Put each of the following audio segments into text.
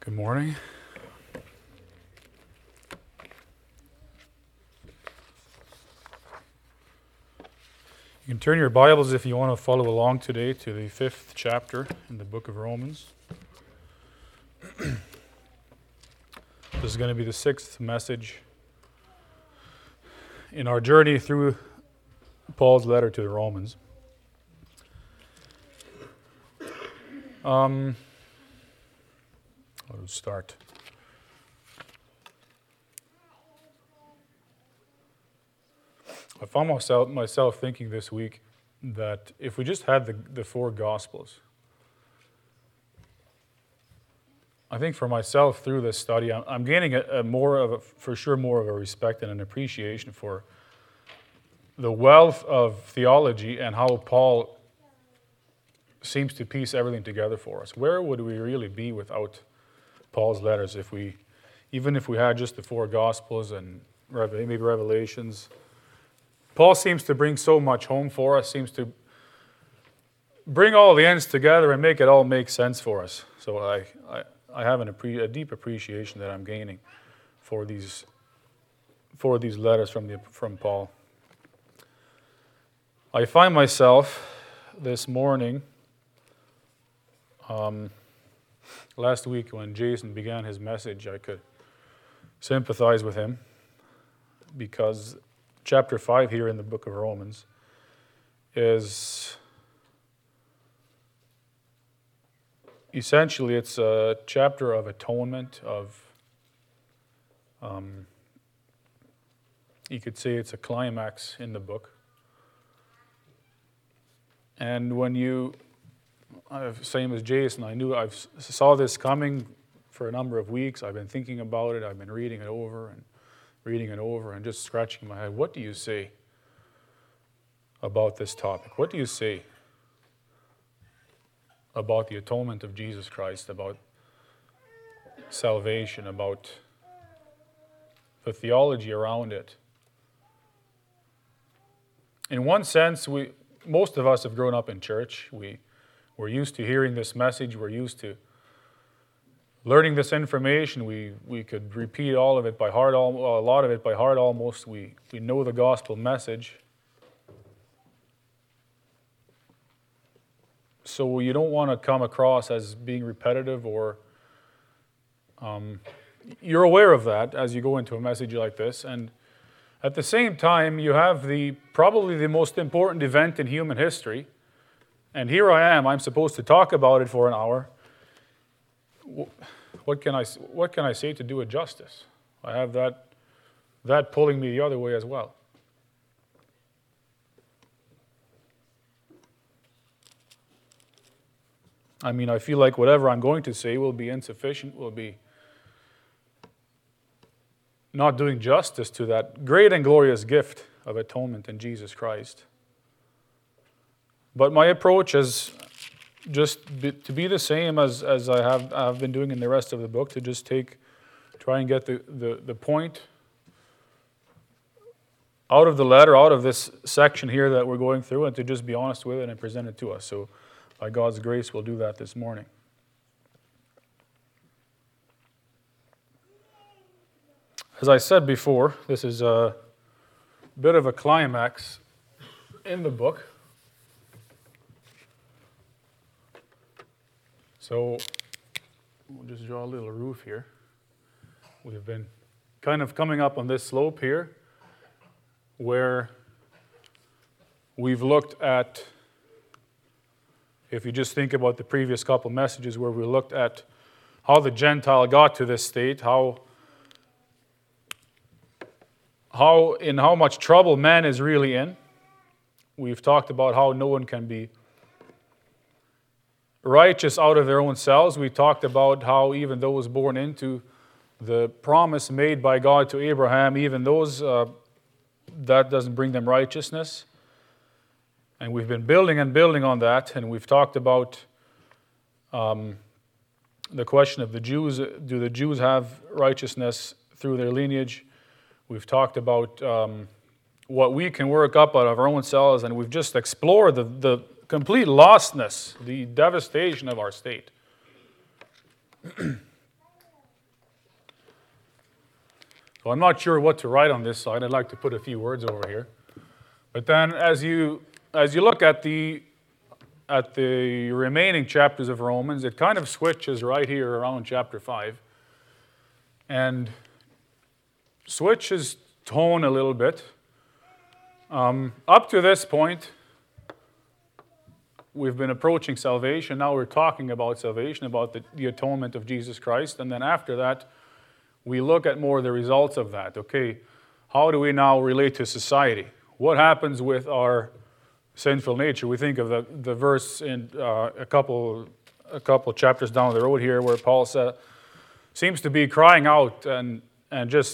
Good morning. You can turn your Bibles if you want to follow along today to the 5th chapter in the book of Romans. This is going to be the 6th message in our journey through Paul's letter to the Romans. How to start? I found myself thinking this week that if we just had the four Gospels, I think for myself through this study, I'm gaining more of a respect and an appreciation for the wealth of theology and how Paul seems to piece everything together for us. Where would we really be without Paul's letters even if we had just the four Gospels and maybe Revelations? Paul seems to bring so much home for us, seems to bring all the ends together and make it all make sense for us. So I have a deep appreciation that I'm gaining for these letters from Paul. I find myself this morning, last week when Jason began his message, I could sympathize with him because chapter 5 here in the book of Romans is essentially, it's a chapter of atonement, you could say it's a climax in the book. And when same as Jason, I saw this coming for a number of weeks. I've been thinking about it. I've been reading it over and just scratching my head. What do you say about this topic? What do you say about the atonement of Jesus Christ, about salvation, about the theology around it? In one sense, most of us have grown up in church. We're used to hearing this message. We're used to learning this information. We could repeat all of it by heart, a lot of it by heart almost. We know the gospel message. So you don't want to come across as being repetitive or you're aware of that as you go into a message like this. And at the same time, you have probably the most important event in human history. And here I am, I'm supposed to talk about it for an hour. What can I say to do it justice? I have that pulling me the other way as well. I mean, I feel like whatever I'm going to say will be insufficient, will be not doing justice to that great and glorious gift of atonement in Jesus Christ. But my approach is just to be the same as I've been doing in the rest of the book, to just try and get the point out of the letter, out of this section here that we're going through, and to just be honest with it and present it to us. So by God's grace, we'll do that this morning. As I said before, this is a bit of a climax in the book. So we'll just draw a little roof here. We've been kind of coming up on this slope here where we've looked at, if you just think about the previous couple messages where we looked at how the Gentile got to this state, how much trouble man is really in. We've talked about how no one can be righteous out of their own selves. We talked about how even those born into the promise made by God to Abraham, even those, that doesn't bring them righteousness. And we've been building on that, and we've talked about the question of the Jews. Do the Jews have righteousness through their lineage? We've talked about what we can work up out of our own selves, and we've just explored the complete lostness, the devastation of our state. So I'm not sure what to write on this side. I'd like to put a few words over here. But then as you look at the remaining chapters of Romans, it kind of switches right here around chapter 5. And switches tone a little bit. Up to this point, we've been approaching salvation. Now we're talking about salvation, about the atonement of Jesus Christ. And then after that, we look at more the results of that. Okay, how do we now relate to society? What happens with our sinful nature? We think of the verse in a couple chapters down the road here where Paul seems to be crying out and just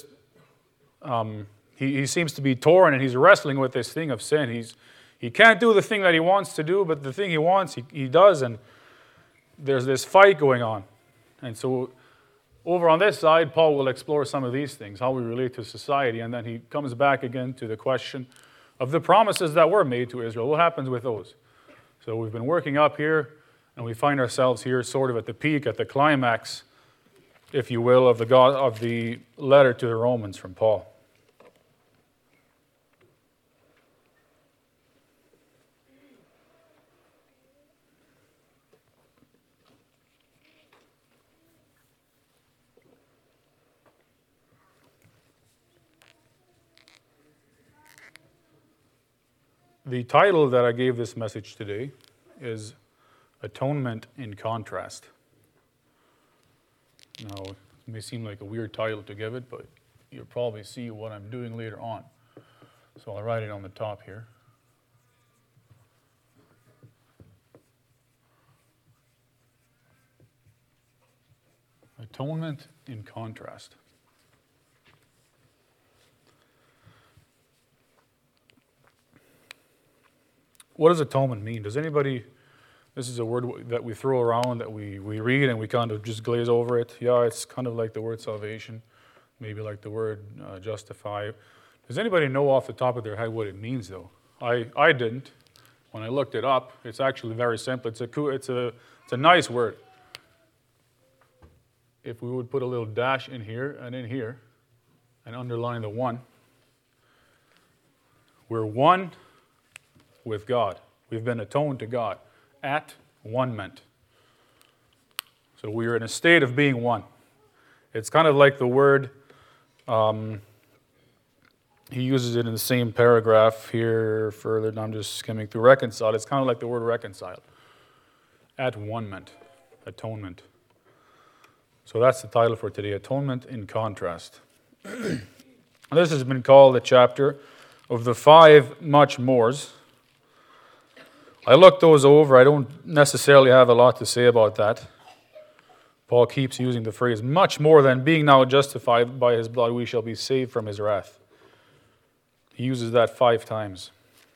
he seems to be torn, and he's wrestling with this thing of sin. He can't do the thing that he wants to do, but the thing he wants, he does, and there's this fight going on. And so over on this side, Paul will explore some of these things, how we relate to society, and then he comes back again to the question of the promises that were made to Israel. What happens with those? So we've been working up here, and we find ourselves here sort of at the peak, at the climax, if you will, of the letter to the Romans from Paul. The title that I gave this message today is Atonement in Contrast. Now, it may seem like a weird title to give it, but you'll probably see what I'm doing later on. So I'll write it on the top here. Atonement in Contrast. What does atonement mean? Does anybody, this is a word that we throw around, that we read and we kind of just glaze over it. Yeah, it's kind of like the word salvation, maybe like the word justify. Does anybody know off the top of their head what it means, though? I didn't. When I looked it up, it's actually very simple. It's a nice word. If we would put a little dash in here and underline the one, we're one with God. We've been atoned to God. At one-ment. So we are in a state of being one. It's kind of like the word, he uses it in the same paragraph here further, and I'm just skimming through reconcile. It's kind of like the word reconciled. At one-ment. Atonement. So that's the title for today, Atonement in Contrast. This has been called the chapter of the 5 much mores. I looked those over. I don't necessarily have a lot to say about that. Paul keeps using the phrase, much more than being now justified by his blood, we shall be saved from his wrath. He uses that 5 times.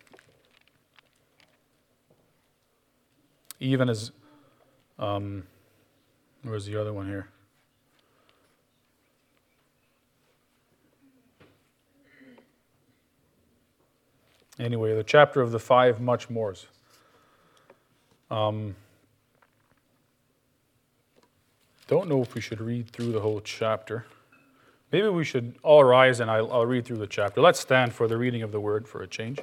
Even as, where's the other one here? Anyway, the chapter of the 5 much mores. Don't know if we should read through the whole chapter. Maybe we should all rise and I'll read through the chapter. Let's stand for the reading of the word for a change.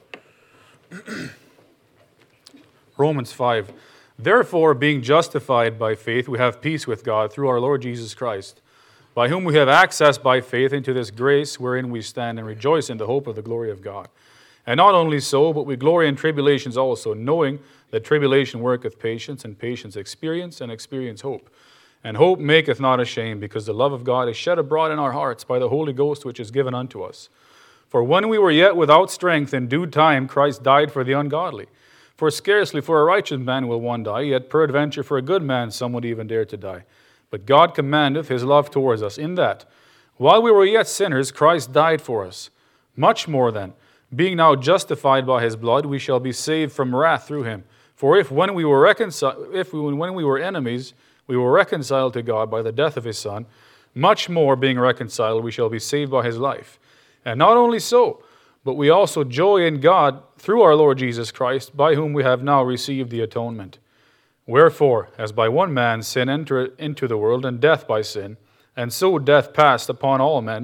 Romans 5. Therefore, being justified by faith, we have peace with God through our Lord Jesus Christ, by whom we have access by faith into this grace wherein we stand and rejoice in the hope of the glory of God. And not only so, but we glory in tribulations also, knowing that tribulation worketh patience, and patience experience, and experience hope. And hope maketh not ashamed, because the love of God is shed abroad in our hearts by the Holy Ghost which is given unto us. For when we were yet without strength, in due time Christ died for the ungodly. For scarcely for a righteous man will one die, yet peradventure for a good man some would even dare to die. But God commandeth his love towards us, in that, while we were yet sinners, Christ died for us. Much more then, being now justified by his blood, we shall be saved from wrath through him. For if when we were enemies, we were reconciled to God by the death of his Son, much more being reconciled, we shall be saved by his life. And not only so, but we also joy in God through our Lord Jesus Christ, by whom we have now received the atonement. Wherefore, as by one man sin entered into the world, and death by sin, and so death passed upon all men,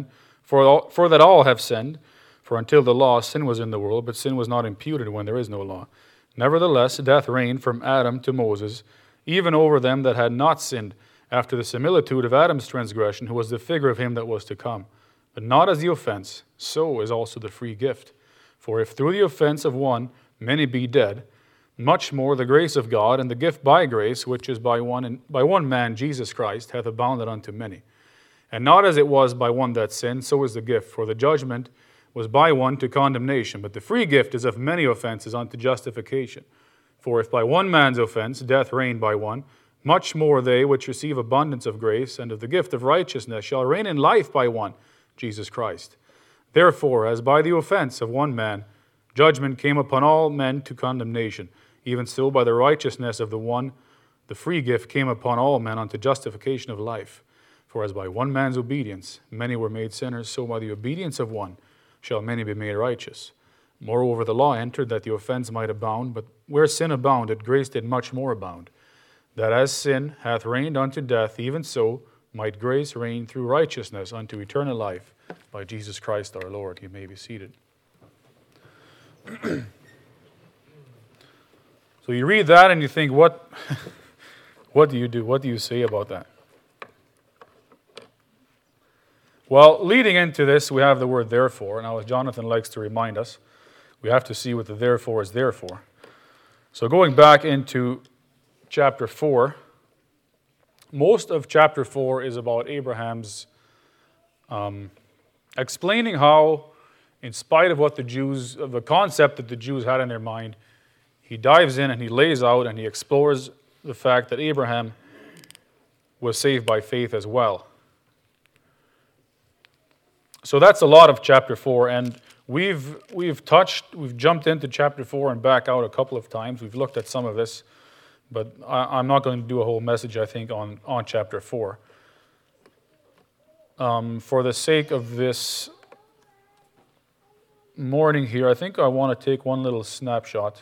For that all have sinned, for until the law, sin was in the world, but sin was not imputed when there is no law. Nevertheless, death reigned from Adam to Moses, even over them that had not sinned, after the similitude of Adam's transgression, who was the figure of him that was to come. But not as the offense, so is also the free gift. For if through the offense of one many be dead, much more the grace of God and the gift by grace, which is by one man, Jesus Christ, hath abounded unto many. And not as it was by one that sinned, so is the gift. For the judgment was by one to condemnation, but the free gift is of many offenses unto justification. For if by one man's offense death reigned by one, much more they which receive abundance of grace and of the gift of righteousness shall reign in life by one, Jesus Christ. Therefore, as by the offense of one man judgment came upon all men to condemnation, even so by the righteousness of the one the free gift came upon all men unto justification of life. For as by one man's obedience many were made sinners, so by the obedience of one shall many be made righteous. Moreover, the law entered that the offense might abound, but where sin abounded, grace did much more abound. That as sin hath reigned unto death, even so might grace reign through righteousness unto eternal life by Jesus Christ our Lord. You may be seated. So you read that and you think, what do you do? What do you say about that? Well, leading into this, we have the word therefore. Now, as Jonathan likes to remind us, we have to see what the therefore is there for. So going back into chapter 4, most of chapter 4 is about Abraham's explaining how, in spite of what the concept that the Jews had in their mind, he dives in and he lays out and he explores the fact that Abraham was saved by faith as well. So that's a lot of chapter 4, and we've jumped into chapter 4 and back out a couple of times. We've looked at some of this, but I'm not going to do a whole message, I think, on chapter 4. For the sake of this morning here, I think I want to take one little snapshot.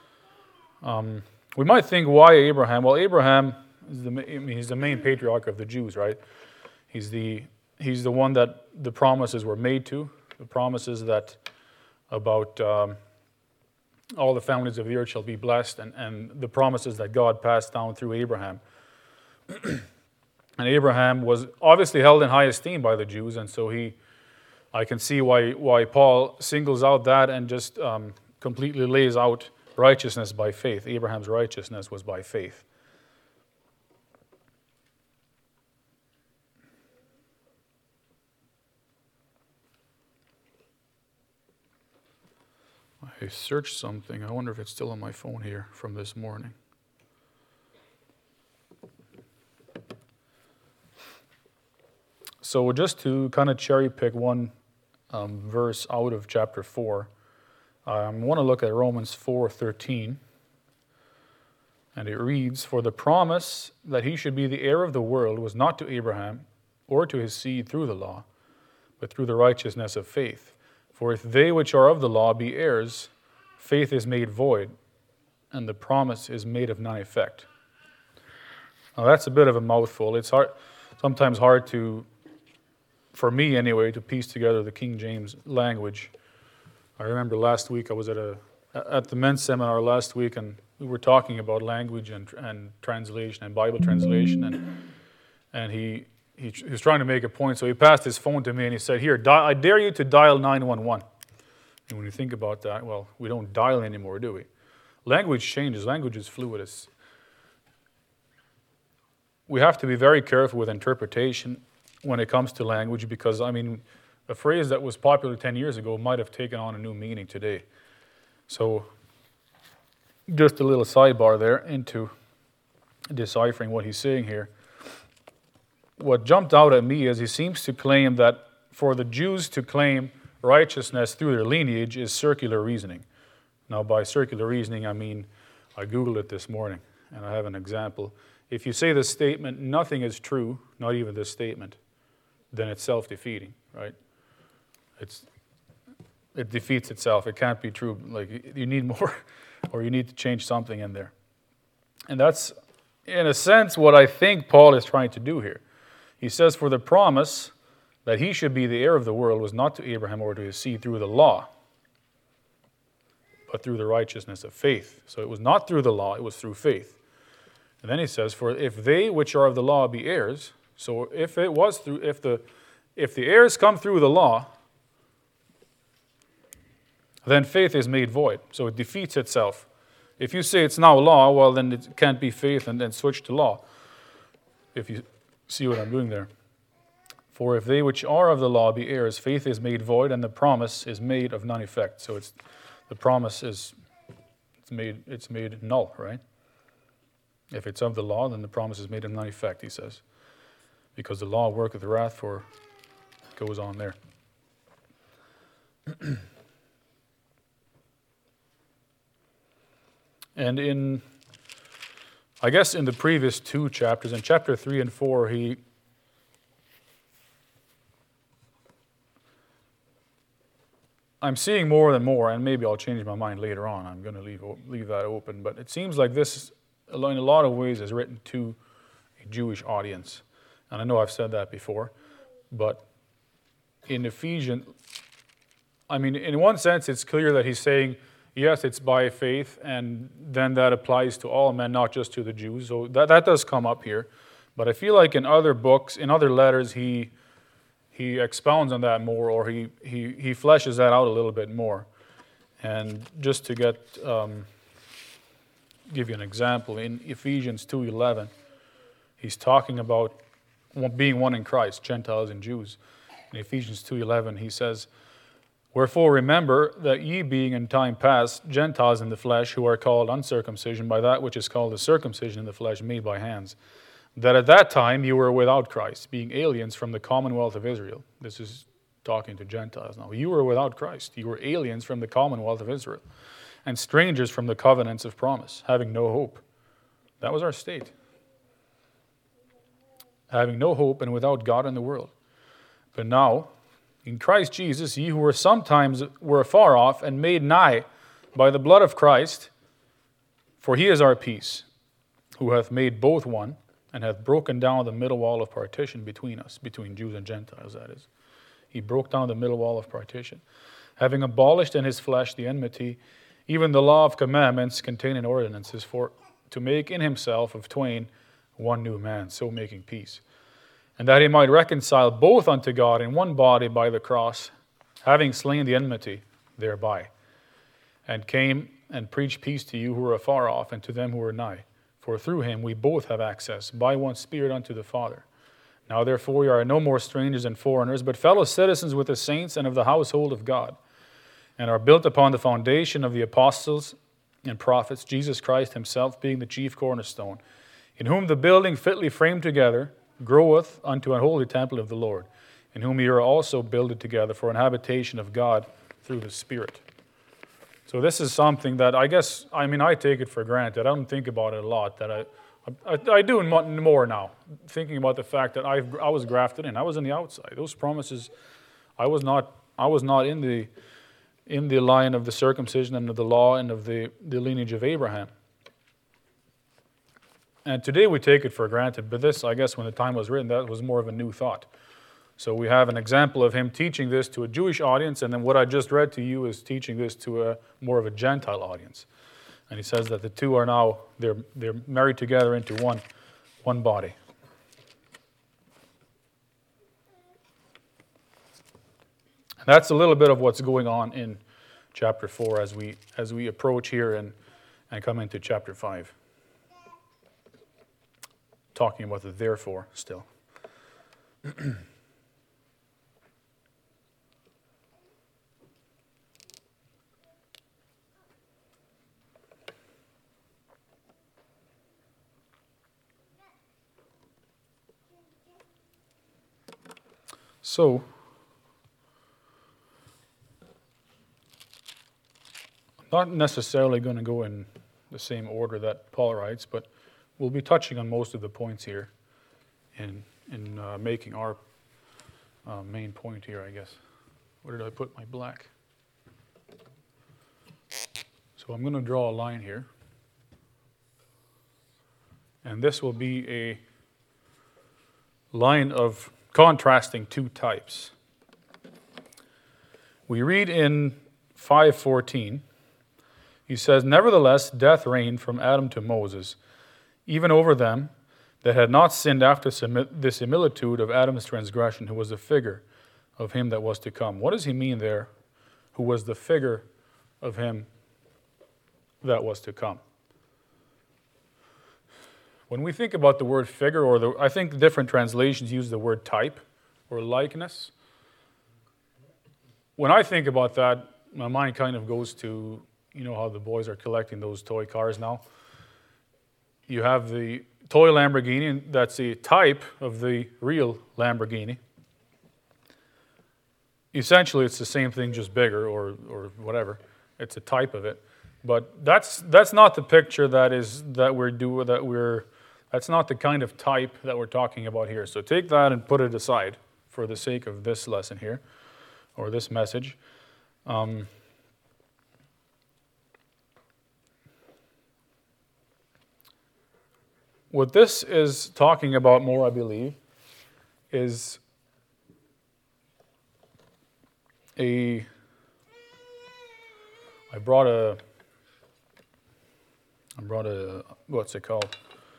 We might think, why Abraham? Well, Abraham is he's the main patriarch of the Jews, right? He's the one that the promises were made to, the promises that about all the families of the earth shall be blessed, and the promises that God passed down through Abraham. And Abraham was obviously held in high esteem by the Jews, and so I can see why Paul singles out that and just completely lays out righteousness by faith. Abraham's righteousness was by faith. I searched something. I wonder if it's still on my phone here from this morning. So just to kind of cherry pick one verse out of chapter 4, I want to look at Romans 4:13. And it reads, "For the promise that he should be the heir of the world was not to Abraham or to his seed through the law, but through the righteousness of faith. For if they which are of the law be heirs, faith is made void, and the promise is made of none effect." Now that's a bit of a mouthful. It's sometimes hard to, for me anyway, to piece together the King James language. I remember last week I was at the men's seminar last week, and we were talking about language and translation and Bible translation, and he was trying to make a point, so he passed his phone to me and he said, "Here, I dare you to dial 911. And when you think about that, well, we don't dial anymore, do we? Language changes. Language is fluid. We have to be very careful with interpretation when it comes to language because, I mean, a phrase that was popular 10 years ago might have taken on a new meaning today. So just a little sidebar there into deciphering what he's saying here. What jumped out at me is he seems to claim that for the Jews to claim righteousness through their lineage is circular reasoning. Now, by circular reasoning, I mean, I Googled it this morning, and I have an example. If you say the statement, "Nothing is true," not even this statement, then it's self-defeating, right? It defeats itself. It can't be true. Like, you need more, or you need to change something in there. And that's, in a sense, what I think Paul is trying to do here. He says, for the promise that he should be the heir of the world was not to Abraham or to his seed through the law, but through the righteousness of faith. So it was not through the law, it was through faith. And then he says, for if they which are of the law be heirs, so if the heirs come through the law, then faith is made void. So it defeats itself. If you say it's now law, well, then it can't be faith and then switch to law. If you see what I'm doing there. For if they which are of the law be heirs, faith is made void, and the promise is made of none effect. So the promise is made null, right? If it's of the law, then the promise is made of none effect, he says. Because the law worketh wrath, for it goes on there. And in the previous two chapters, in chapter 3 and 4, I'm seeing more and more, and maybe I'll change my mind later on. I'm going to leave that open. But it seems like this, in a lot of ways, is written to a Jewish audience. And I know I've said that before. But in Ephesians, in one sense, it's clear that he's saying, yes, it's by faith, and then that applies to all men, not just to the Jews. So that does come up here. But I feel like in other books, in other letters, he expounds on that more, or he fleshes that out a little bit more. And just to give you an example, in Ephesians 2:11, he's talking about being one in Christ, Gentiles and Jews. In Ephesians 2:11, he says, wherefore remember that ye being in time past Gentiles in the flesh, who are called uncircumcision by that which is called the circumcision in the flesh made by hands, that at that time you were without Christ, being aliens from the commonwealth of Israel. This is talking to Gentiles now. You were without Christ. You were aliens from the commonwealth of Israel, and strangers from the covenants of promise, having no hope. That was our state. Having no hope and without God in the world. But now, in Christ Jesus, ye who were sometimes afar off and made nigh by the blood of Christ, for he is our peace, who hath made both one, and hath broken down the middle wall of partition between us, between Jews and Gentiles, that is. He broke down the middle wall of partition, having abolished in his flesh the enmity, even the law of commandments contained in ordinances, for to make in himself of twain one new man, so making peace. And that he might reconcile both unto God in one body by the cross, having slain the enmity thereby, and came and preached peace to you who are afar off, and to them who are nigh. For through him we both have access by one Spirit unto the Father. Now therefore we are no more strangers and foreigners, but fellow citizens with the saints and of the household of God, and are built upon the foundation of the apostles and prophets, Jesus Christ himself being the chief cornerstone, in whom the building fitly framed together groweth unto an holy temple of the Lord, in whom ye are also builded together for an habitation of God through the Spirit. So this is something that I take it for granted. I don't think about it a lot. That I do more now, thinking about the fact that I was grafted in. I was on the outside. Those promises, I was not in the line of the circumcision and of the law and of the lineage of Abraham. And today we take it for granted, but this, I guess, when the time was written, that was more of a new thought. So we have an example of him teaching this to a Jewish audience, and then what I just read to you is teaching this to a more of a Gentile audience. And he says that the two are now, they're married together into one body. And that's a little bit of what's going on in chapter 4 as we approach here and come into chapter 5. Talking about the therefore still. So, I'm not necessarily going to go in the same order that Paul writes, but we'll be touching on most of the points here in making our main point here, I guess. Where did I put my black? So I'm going to draw a line here. And this will be a line of contrasting two types. We read in 5:14, he says, "Nevertheless, death reigned from Adam to Moses, even over them that had not sinned after the similitude of Adam's transgression, who was the figure of him that was to come." What does he mean there, who was the figure of him that was to come? When we think about the word figure, I think different translations use the word type or likeness. When I think about that, my mind kind of goes to, you know how the boys are collecting those toy cars now? You have the toy Lamborghini, that's a type of the real Lamborghini. Essentially, it's the same thing, just bigger or whatever. It's a type of it. But that's not the picture that's not the kind of type that we're talking about here. So take that and put it aside for the sake of this lesson here, or this message. What this is talking about more, I believe, is I brought a what's it called?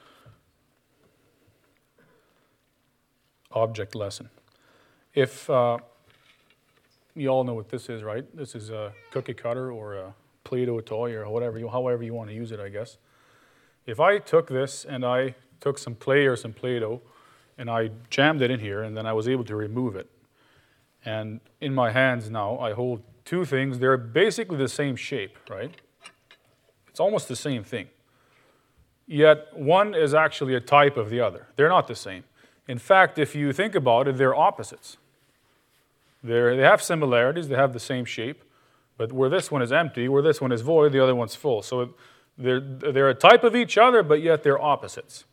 Object lesson. If you all know what this is, right? This is a cookie cutter or a Play-Doh toy or however you want to use it, I guess. If I took this and I took some clay or some Play-Doh and I jammed it in here and then I was able to remove it, and in my hands now I hold two things. They're basically the same shape, right? It's almost the same thing. Yet one is actually a type of the other. They're not the same. In fact, if you think about it, they're opposites. They have similarities, they have the same shape, but where this one is empty, where this one is void, the other one's full. So they're a type of each other, but yet they're opposites.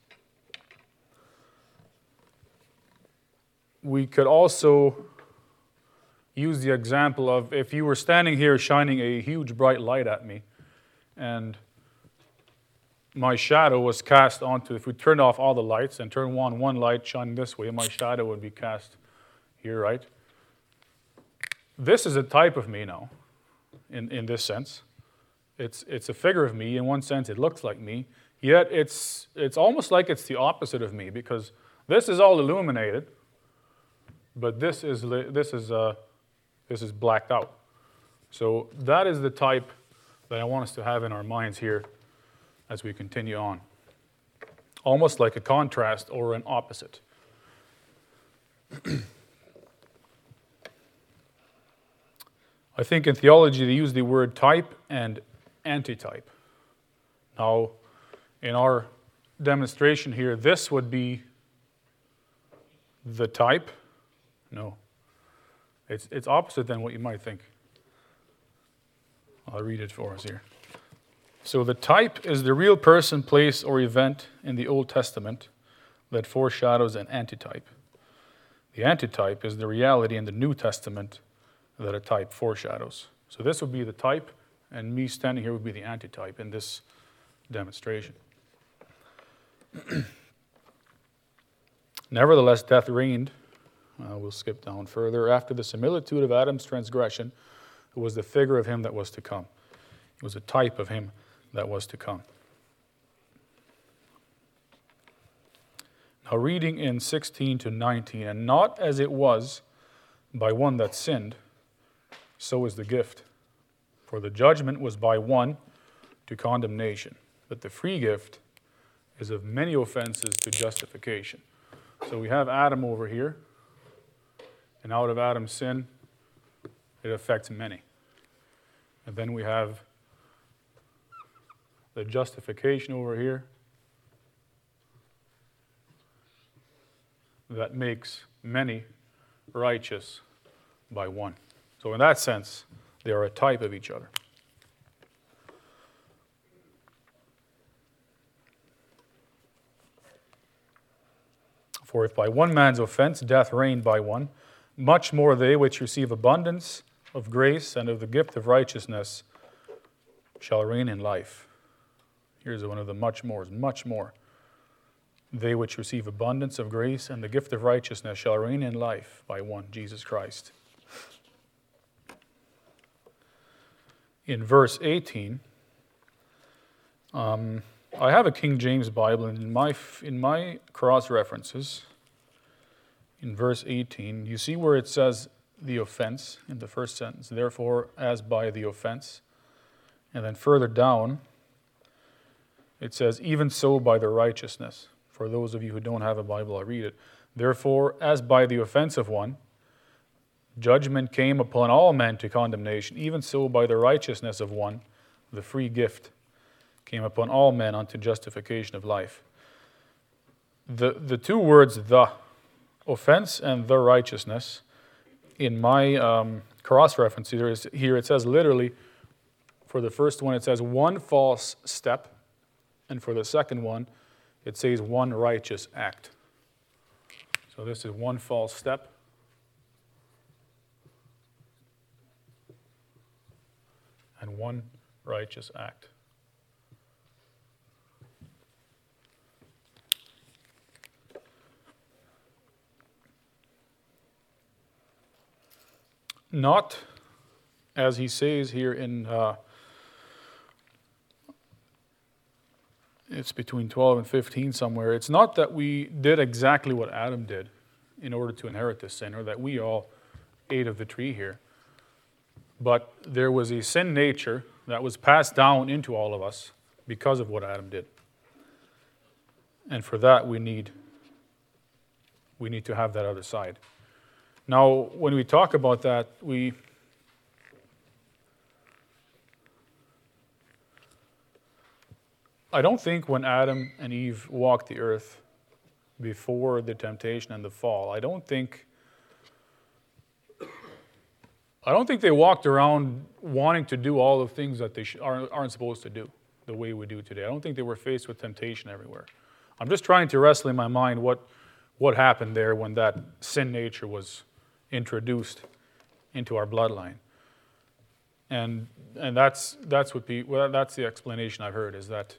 We could also use the example of if you were standing here shining a huge bright light at me, and my shadow was cast onto, if we turned off all the lights and turned on one light shining this way, my shadow would be cast here, right? This is a type of me now, in this sense. It's a figure of me. In one sense, it looks like me. Yet it's almost like it's the opposite of me, because this is all illuminated, but this is blacked out. So that is the type that I want us to have in our minds here as we continue on. Almost like a contrast or an opposite. I think in theology they use the word type and antitype. Now, in our demonstration here, this would be the type. No. It's opposite than what you might think. I'll read it for us here. So the type is the real person, place, or event in the Old Testament that foreshadows an antitype. The antitype is the reality in the New Testament that a type foreshadows. So this would be the type, and me standing here would be the antitype in this demonstration. Nevertheless, death reigned. We'll skip down further. After the similitude of Adam's transgression, it was the figure of him that was to come. It was a type of him that was to come. Now, reading in 16 to 19, and not as it was by one that sinned, so is the gift. For the judgment was by one to condemnation, but the free gift is of many offenses to justification. So we have Adam over here, and out of Adam's sin, it affects many. And then we have the justification over here that makes many righteous by one. So in that sense, they are a type of each other. For if by one man's offense death reigned by one, much more they which receive abundance of grace and of the gift of righteousness shall reign in life. Here's one of the much more. They which receive abundance of grace and the gift of righteousness shall reign in life by one, Jesus Christ. In verse 18, I have a King James Bible, and in my cross references, in verse 18, you see where it says the offense in the first sentence, therefore, as by the offense. And then further down, it says, even so by the righteousness. For those of you who don't have a Bible, I'll read it. Therefore, as by the offense of one, judgment came upon all men to condemnation, even so by the righteousness of one, the free gift came upon all men unto justification of life. The two words, the offense and the righteousness, in my cross-reference here it says literally, for the first one it says one false step, and for the second one it says one righteous act. So this is one false step and one righteous act. Not, as he says here in, it's between 12 and 15 somewhere, it's not that we did exactly what Adam did in order to inherit this sin, or that we all ate of the tree here. But there was a sin nature that was passed down into all of us because of what Adam did. And for that we need to have that other side. Now, when we talk about that, I don't think when Adam and Eve walked the earth before the temptation and the fall, I don't think they walked around wanting to do all the things that they aren't supposed to do the way we do today. I don't think they were faced with temptation everywhere. I'm just trying to wrestle in my mind what happened there when that sin nature was introduced into our bloodline. And that's the explanation I've heard, is that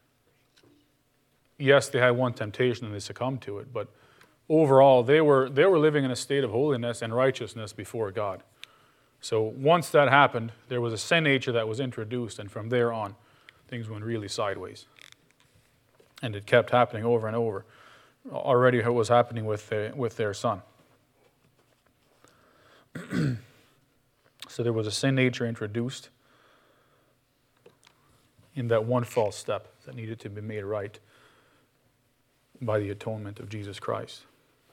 yes, they had one temptation and they succumbed to it, but overall they were living in a state of holiness and righteousness before God. So once that happened, there was a sin nature that was introduced, and from there on, things went really sideways. And it kept happening over and over. Already it was happening with their son. So there was a sin nature introduced in that one false step that needed to be made right by the atonement of Jesus Christ.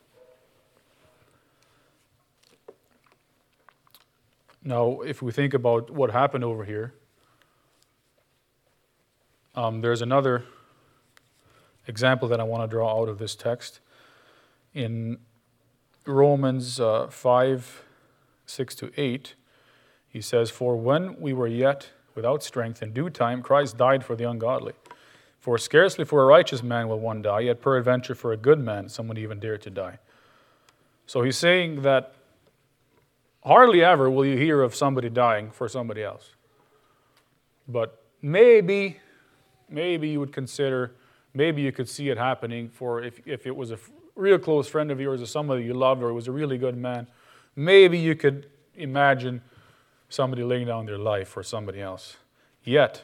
Now, if we think about what happened over here, there's another example that I want to draw out of this text. In Romans 5, 6-8, he says, "For when we were yet without strength, in due time Christ died for the ungodly. For scarcely for a righteous man will one die, yet peradventure for a good man someone even dare to die." So he's saying that hardly ever will you hear of somebody dying for somebody else. But maybe you would consider, maybe you could see it happening for if it was a real close friend of yours or somebody you loved, or it was a really good man, maybe you could imagine somebody laying down their life for somebody else. Yet,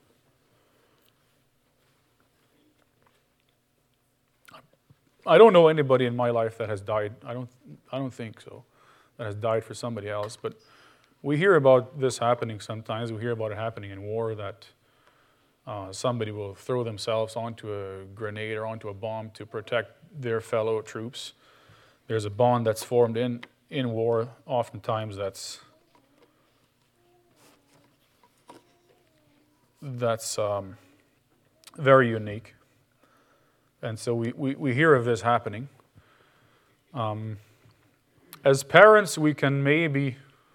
I don't know anybody in my life that has died. I don't think so, that has died for somebody else. But we hear about this happening sometimes. We hear about it happening in war, that somebody will throw themselves onto a grenade or onto a bomb to protect their fellow troops. There's a bond that's formed in war. Oftentimes that's very unique. And so we hear of this happening. As parents, we can maybe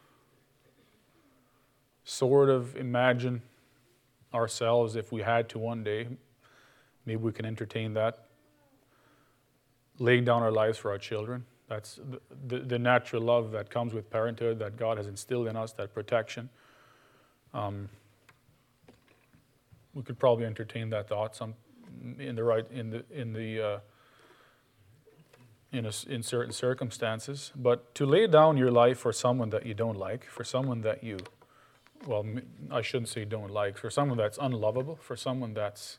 sort of imagine ourselves, if we had to one day, maybe we can entertain that, laying down our lives for our children. That's the natural love that comes with parenthood, that God has instilled in us, that protection. We could probably entertain that thought in certain circumstances. But to lay down your life for someone that you don't like, for someone that you, well, I shouldn't say don't like, for someone that's unlovable, for someone that's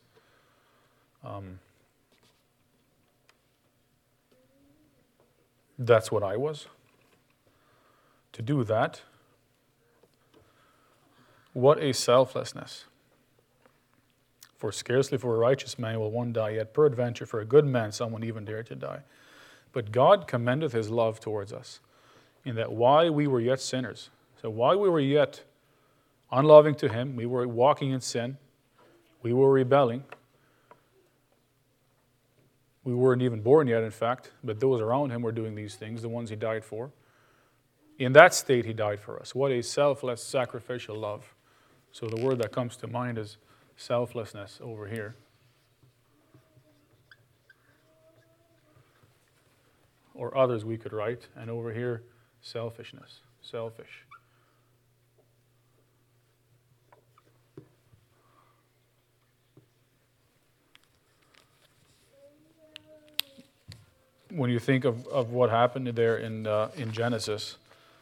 what I was. To do that, what a selflessness. For scarcely for a righteous man will one die, yet peradventure for a good man someone even dare to die. But God commendeth his love towards us, in that while we were yet sinners, so while we were yet unloving to him, we were walking in sin, we were rebelling, we weren't even born yet, in fact, but those around him were doing these things, the ones he died for. In that state, he died for us. What a selfless, sacrificial love. So the word that comes to mind is selflessness over here. Or others we could write, and over here, selfishness, selfish. When you think of what happened there in Genesis,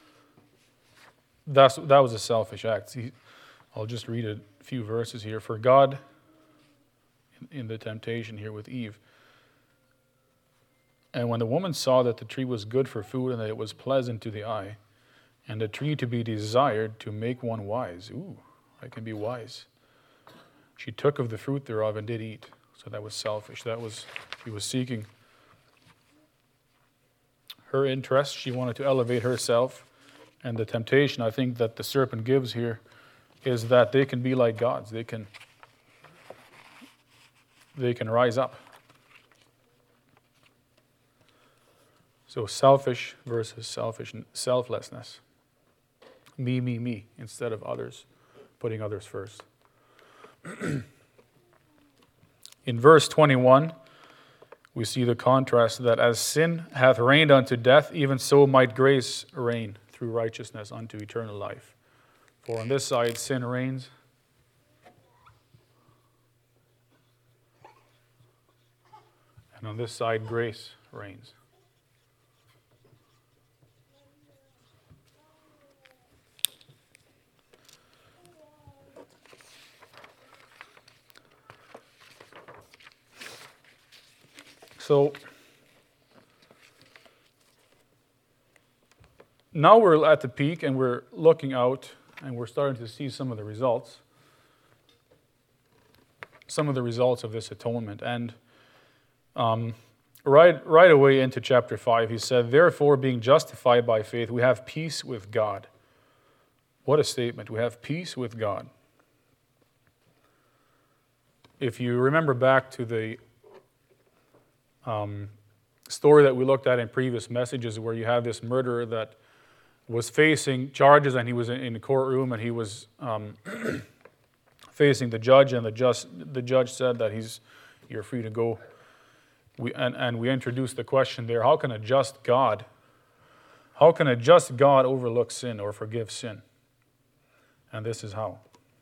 that was a selfish act. I'll just read a few verses here. For God, in the temptation here with Eve, and when the woman saw that the tree was good for food and that it was pleasant to the eye, and a tree to be desired to make one wise. Ooh, I can be wise. She took of the fruit thereof and did eat. So that was selfish. She was seeking her interest. She wanted to elevate herself. And the temptation, I think, that the serpent gives here is that they can be like gods. They can rise up. So selfish versus selflessness. Me, instead of others, putting others first. In verse 21, we see the contrast that as sin hath reigned unto death, even so might grace reign through righteousness unto eternal life. For on this side sin reigns, and on this side grace reigns. So now we're at the peak and we're looking out and we're starting to see some of the results of this atonement. And right away into chapter 5, he said, therefore, being justified by faith, we have peace with God. What a statement. We have peace with God. If you remember back to the story that we looked at in previous messages where you have this murderer that was facing charges and he was in the courtroom and he was facing the judge, and the judge said that you're free to go. We introduced the question there, how can a just God overlook sin or forgive sin? And this is how.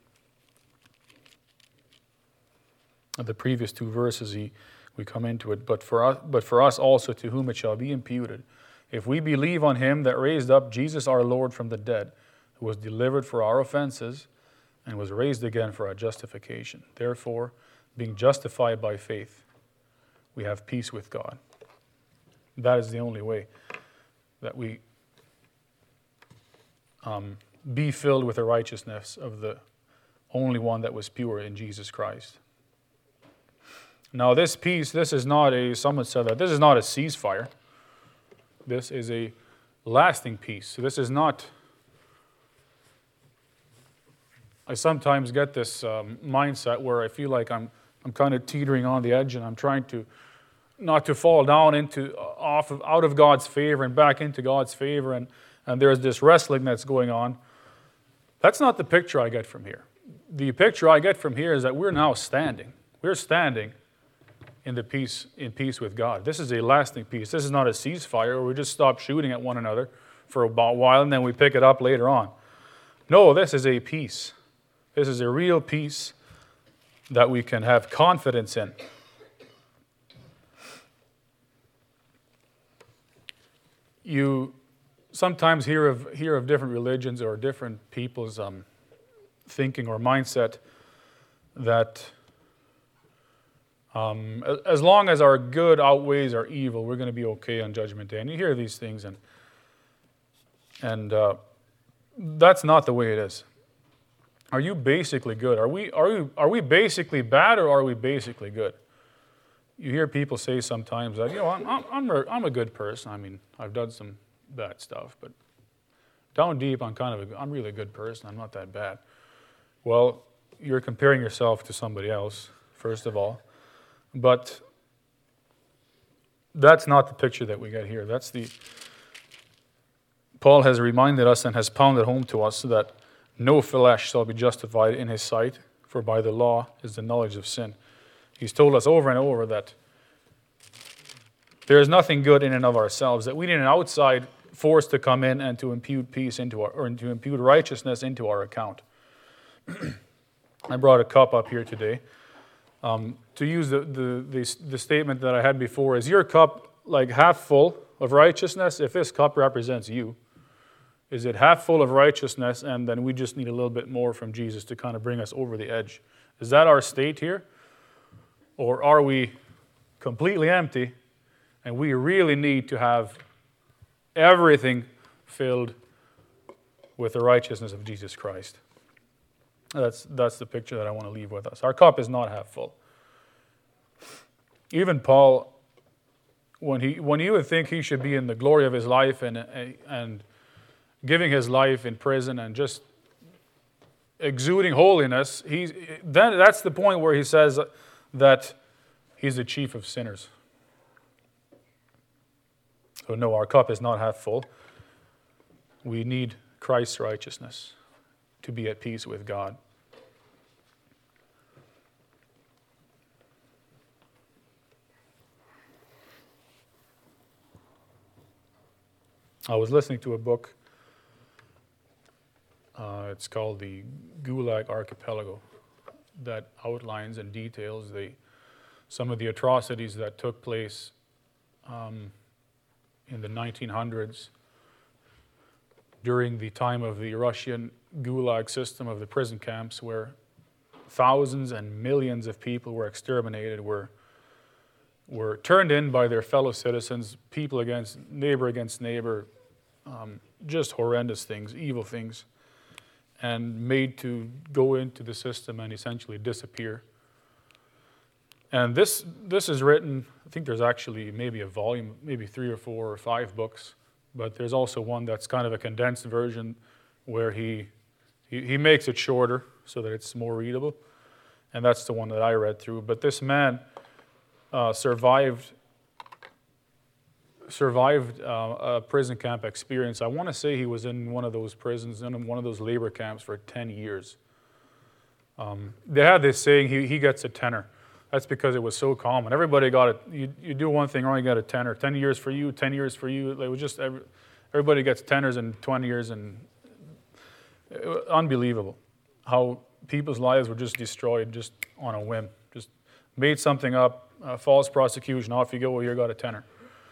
In the previous two verses we come into it, but for us also, to whom it shall be imputed, if we believe on him that raised up Jesus our Lord from the dead, who was delivered for our offenses and was raised again for our justification. Therefore, being justified by faith, we have peace with God. That is the only way that we be filled with the righteousness of the only one that was pure in Jesus Christ. Now this peace, someone said that this is not a ceasefire. This is a lasting peace. So this is not, I sometimes get this mindset where I feel like I'm kind of teetering on the edge and I'm trying to not to fall down out of God's favor and back into God's favor, and there's this wrestling that's going on. That's not the picture I get from here. The picture I get from here is that we're now standing. We're standing in peace with God. This is a lasting peace. This is not a ceasefire where we just stop shooting at one another for a while and then we pick it up later on. No, this is a peace. This is a real peace that we can have confidence in. You sometimes hear of different religions or different people's thinking or mindset that as long as our good outweighs our evil, we're going to be okay on Judgment Day. And you hear these things, and that's not the way it is. Are you basically good? Are we basically bad, or are we basically good? You hear people say sometimes that, I'm a good person. I mean, I've done some bad stuff, but down deep, I'm really a good person. I'm not that bad. Well, you're comparing yourself to somebody else, first of all, but that's not the picture that we get here. Paul has reminded us and has pounded home to us that no flesh shall be justified in his sight, for by the law is the knowledge of sin. He's told us over and over that there is nothing good in and of ourselves, that we need an outside force to come in and to impute peace to impute righteousness into our account. I brought a cup up here today. To use the statement that I had before, is your cup like half full of righteousness? If this cup represents you, is it half full of righteousness, and then we just need a little bit more from Jesus to kind of bring us over the edge? Is that our state here? Or are we completely empty, and we really need to have everything filled with the righteousness of Jesus Christ? That's the picture that I want to leave with us. Our cup is not half full. Even Paul, when you would think he should be in the glory of his life and giving his life in prison and just exuding holiness, then that's the point where he says that he's the chief of sinners. So no, our cup is not half full. We need Christ's righteousness to be at peace with God. I was listening to a book. It's called The Gulag Archipelago, that outlines and details some of the atrocities that took place in the 1900s during the time of the Russian Gulag system of the prison camps, where thousands and millions of people were exterminated, were turned in by their fellow citizens, people against neighbor, just horrendous things, evil things, and made to go into the system and essentially disappear. And this is written, I think there's actually maybe a volume, maybe 3 or 4 or 5 books, but there's also one that's kind of a condensed version where he makes it shorter so that it's more readable, and that's the one that I read through. But this man survived a prison camp experience. I want to say he was in one of those prisons, in one of those labor camps for 10 years. They had this saying, he gets a tenner. That's because it was so common. Everybody got it. You do one thing wrong, you got a tenner. 10 years for you, 10 years for you. It was just everybody gets tenners in 20 years, and unbelievable how people's lives were just destroyed just on a whim. Just made something up, false prosecution, off you go, well, you got a tenner.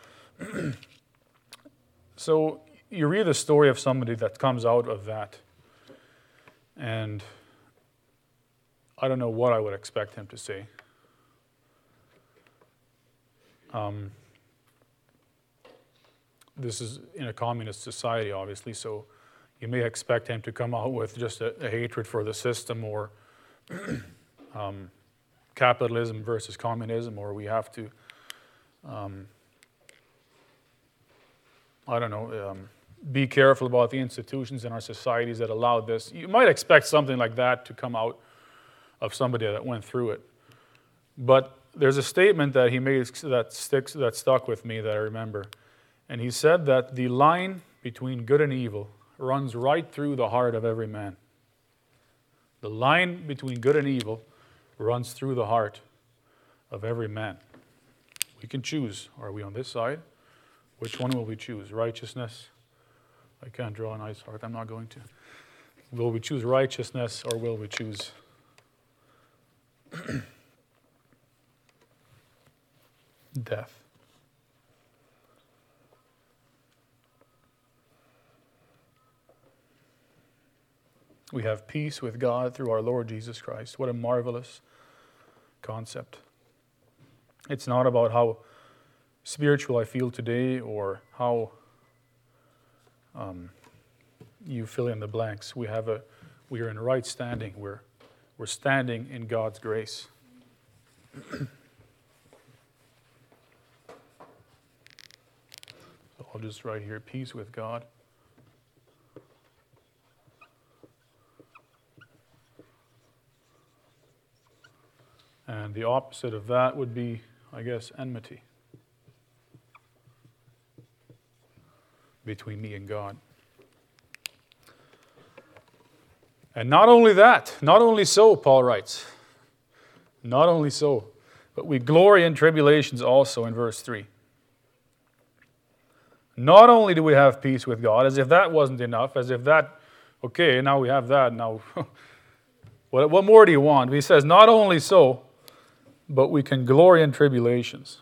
So you read the story of somebody that comes out of that, and I don't know what I would expect him to say. This is in a communist society, obviously, so you may expect him to come out with just a hatred for the system, or capitalism versus communism, or we have to, be careful about the institutions in our societies that allowed this. You might expect something like that to come out of somebody that went through it. But there's a statement that he made that stuck with me that I remember. And he said that the line between good and evil runs right through the heart of every man. The line between good and evil runs through the heart of every man. We can choose. Are we on this side? Which one will we choose? Righteousness? I can't draw a nice heart. I'm not going to. Will we choose righteousness, or will we choose death? We have peace with God through our Lord Jesus Christ. What a marvelous concept. It's not about how spiritual I feel today or how you fill in the blanks. We are in right standing. We're standing in God's grace. So I'll just write here, peace with God. And the opposite of that would be, I guess, enmity between me and God. And not only that, not only so, Paul writes, not only so, but we glory in tribulations also in verse 3. Not only do we have peace with God, as if that wasn't enough, as if that, okay, now we have that, now what more do you want? He says, not only so, but we can glory in tribulations.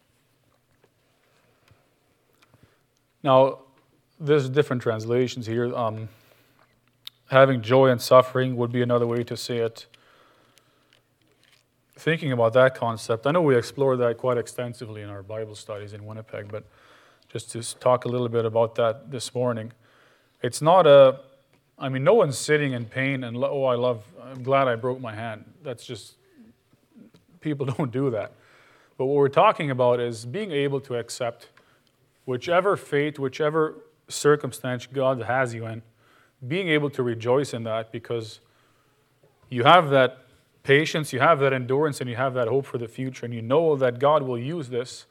Now, there's different translations here. Having joy in suffering would be another way to say it. Thinking about that concept, I know we explored that quite extensively in our Bible studies in Winnipeg, but just to talk a little bit about that this morning. It's not no one's sitting in pain and, I'm glad I broke my hand. That's just, people don't do that. But what we're talking about is being able to accept whichever fate, whichever circumstance God has you in, being able to rejoice in that because you have that patience, you have that endurance, and you have that hope for the future, and you know that God will use this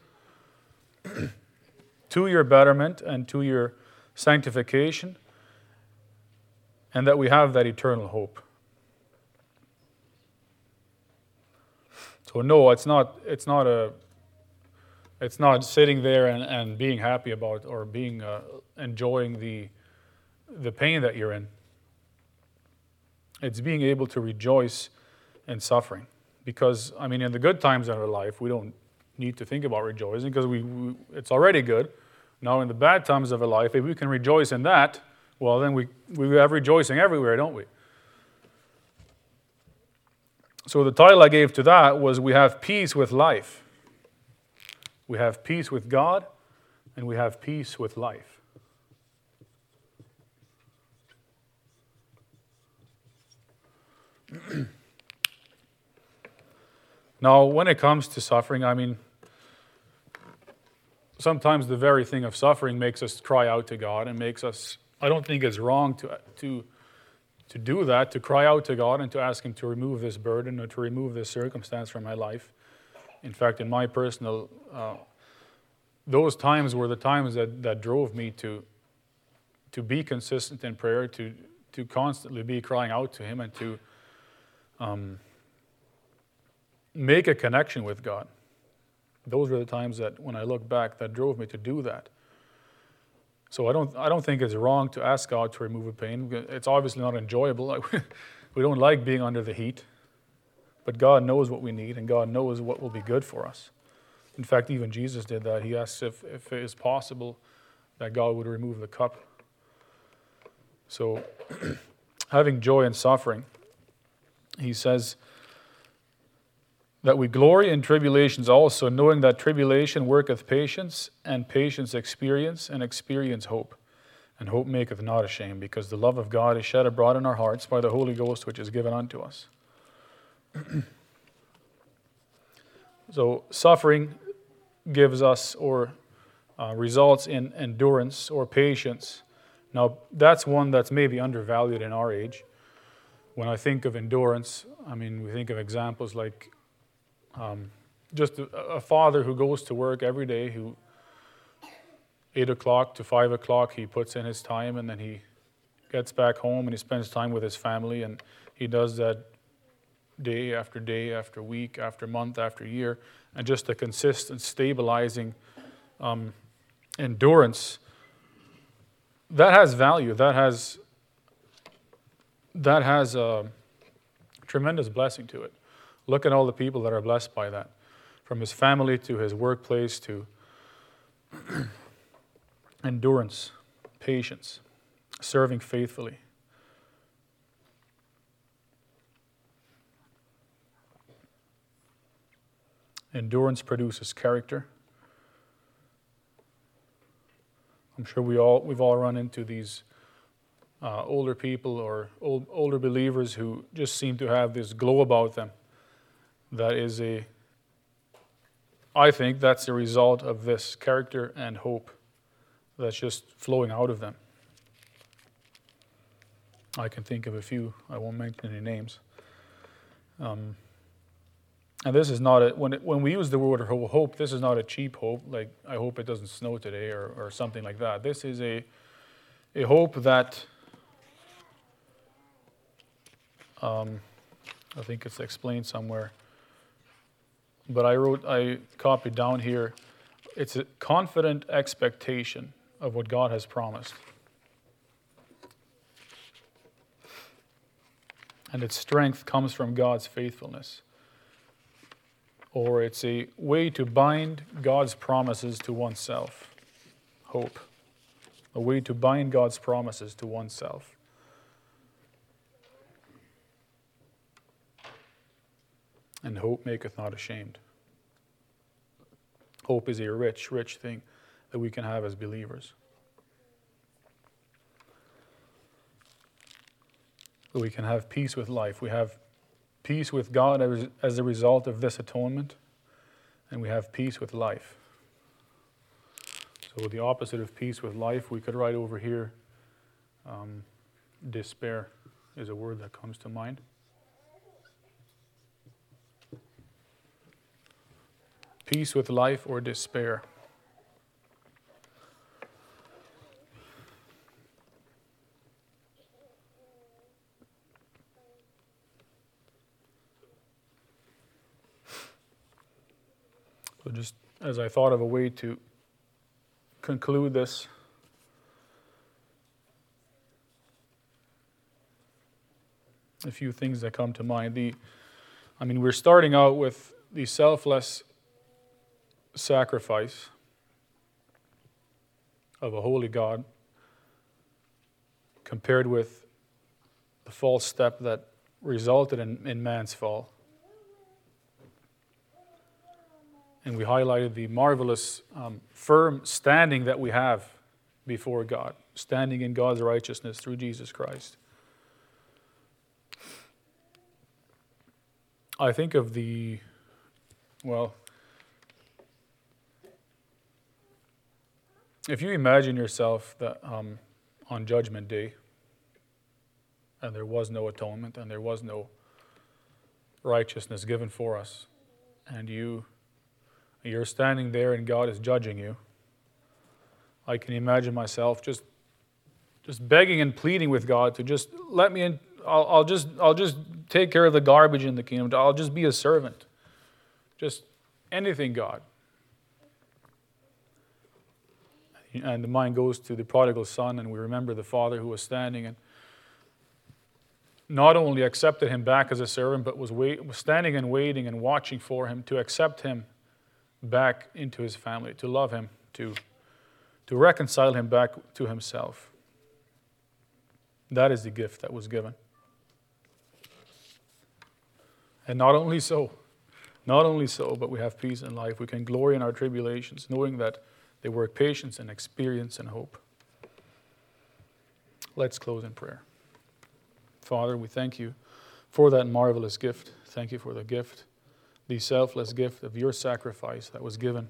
to your betterment and to your sanctification, and that we have that eternal hope. So no, it's not sitting there and being happy about or being enjoying the pain that you're in. It's being able to rejoice in suffering. Because, in the good times in our life, we don't need to think about rejoicing because it's already good. Now, in the bad times of our life, if we can rejoice in that, well, then we have rejoicing everywhere, don't we? So the title I gave to that was, we have peace with life. We have peace with God, and we have peace with life. Now, when it comes to suffering, sometimes the very thing of suffering makes us cry out to God and makes us, I don't think it's wrong to do that, to cry out to God and to ask Him to remove this burden or to remove this circumstance from my life. In fact, in my personal, those times were the times that drove me to be consistent in prayer, to constantly be crying out to Him and to make a connection with God. Those were the times that, when I look back, that drove me to do that. So I don't think it's wrong to ask God to remove a pain. It's obviously not enjoyable. We don't like being under the heat. But God knows what we need, and God knows what will be good for us. In fact, even Jesus did that. He asked if it is possible that God would remove the cup. So, having joy in suffering, he says that we glory in tribulations also, knowing that tribulation worketh patience, and patience experience, and experience hope. And hope maketh not ashamed, because the love of God is shed abroad in our hearts by the Holy Ghost, which is given unto us. So suffering gives us or results in endurance or patience. Now, that's one that's maybe undervalued in our age. When I think of endurance, we think of examples like just a father who goes to work every day, who 8 o'clock to 5 o'clock, he puts in his time, and then he gets back home and he spends time with his family, and he does that day, after week, after month, after year, and just a consistent, stabilizing endurance. That has value. That has a tremendous blessing to it. Look at all the people that are blessed by that, from his family to his workplace to endurance, patience, serving faithfully. Endurance produces character. I'm sure we've all run into these older people or older believers who just seem to have this glow about them. I think that's a result of this character and hope that's just flowing out of them. I can think of a few. I won't mention any names. And this is not when we use the word hope, this is not a cheap hope, like I hope it doesn't snow today or something like that. This is a hope that I think it's explained somewhere. But I copied down here, it's a confident expectation of what God has promised. And its strength comes from God's faithfulness. Or it's a way to bind God's promises to oneself. Hope. A way to bind God's promises to oneself. And hope maketh not ashamed. Hope is a rich, rich thing that we can have as believers. So we can have peace with life. We have peace with God as a result of this atonement, and we have peace with life. So the opposite of peace with life, we could write over here, despair is a word that comes to mind. Peace with life or despair. So just as I thought of a way to conclude this, a few things that come to mind. We're starting out with the selfless sacrifice of a holy God compared with the false step that resulted in man's fall. And we highlighted the marvelous, firm standing that we have before God, standing in God's righteousness through Jesus Christ. I think of if you imagine yourself that on Judgment Day, and there was no atonement, and there was no righteousness given for us, and you're standing there and God is judging you, I can imagine myself just begging and pleading with God to just let me in. I'll just take care of the garbage in the kingdom. I'll just be a servant. Just anything, God. And the mind goes to the prodigal son, and we remember the father who was standing and not only accepted him back as a servant, but was standing and waiting and watching for him to accept him back into his family, to love him, to reconcile him back to himself. That is the gift that was given. And not only so, but we have peace in life. We can glory in our tribulations, knowing that they work patience and experience and hope. Let's close in prayer. Father, we thank you for that marvelous gift. Thank you for the gift, the selfless gift of your sacrifice that was given.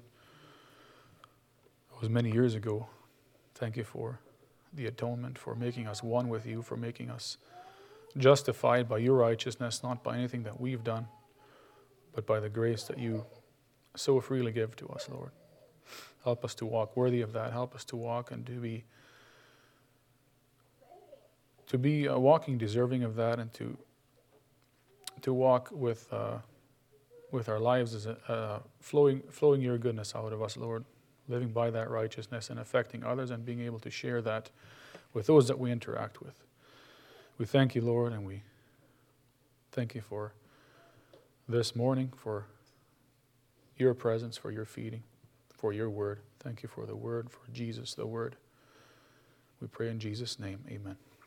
It was many years ago. Thank you for the atonement, for making us one with you, for making us justified by your righteousness, not by anything that we've done, but by the grace that you so freely give to us, Lord. Help us to walk worthy of that. Help us to walk and to be walking deserving of that, and to walk with our lives as flowing your goodness out of us, Lord, living by that righteousness and affecting others and being able to share that with those that we interact with. We thank you, Lord, and we thank you for this morning, for your presence, for your feeding, for your word. Thank you for the word, for Jesus, the word. We pray in Jesus' name, amen.